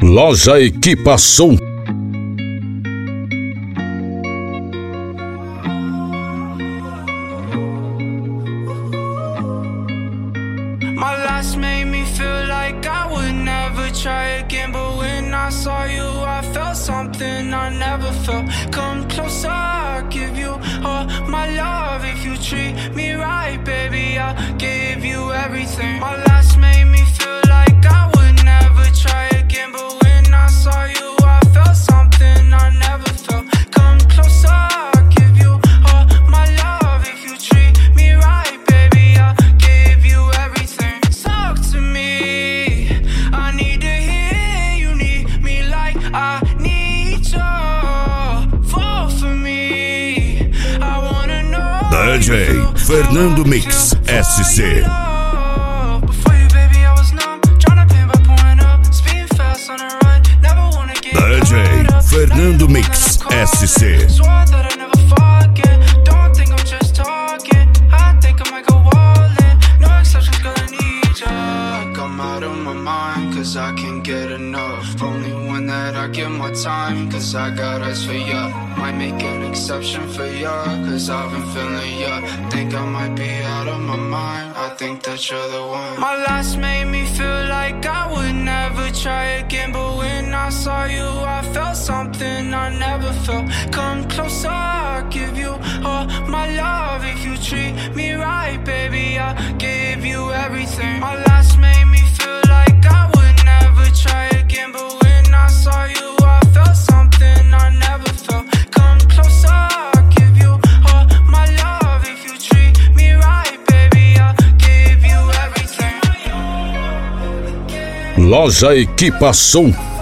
Loja Equipação. My last made me feel like I would never try again, but when I saw you, I felt something I never felt. Come closer, I'll give you all my love. If you treat me right, baby, I'll give you everything. My last made me feel like I would never try again, but when I saw you, I felt something I never felt. Come closer, I'll give you all my love. If you treat me right, baby, I'll give you everything. Talk to me, I need to hear you need me like I need you. Fall for me, I wanna know. DJ Fernando Mix SC. DJ Fernando Mix SC. Swore that I never forget. Don't think I'm just talking. I think I might go all in. No exceptions, girl, I need ya. I'm out of my mind, cause I can't get enough. Only one that I give my time, cause I got eyes for ya. Might make an exception for ya, cause I've been feeling ya. Think I might be out of my mind, I think that you're the one. My last made me feel like I would never try again, but when I saw you, I felt something I never felt. Come closer, I'll give you all my love. If you treat me right, baby, I'll give you everything. My last made me feel like I would never try again, but when I saw you, I felt something I never felt. Come closer, I'll give you all my love. If you treat me right, baby, I'll give you everything. Loja Equipação.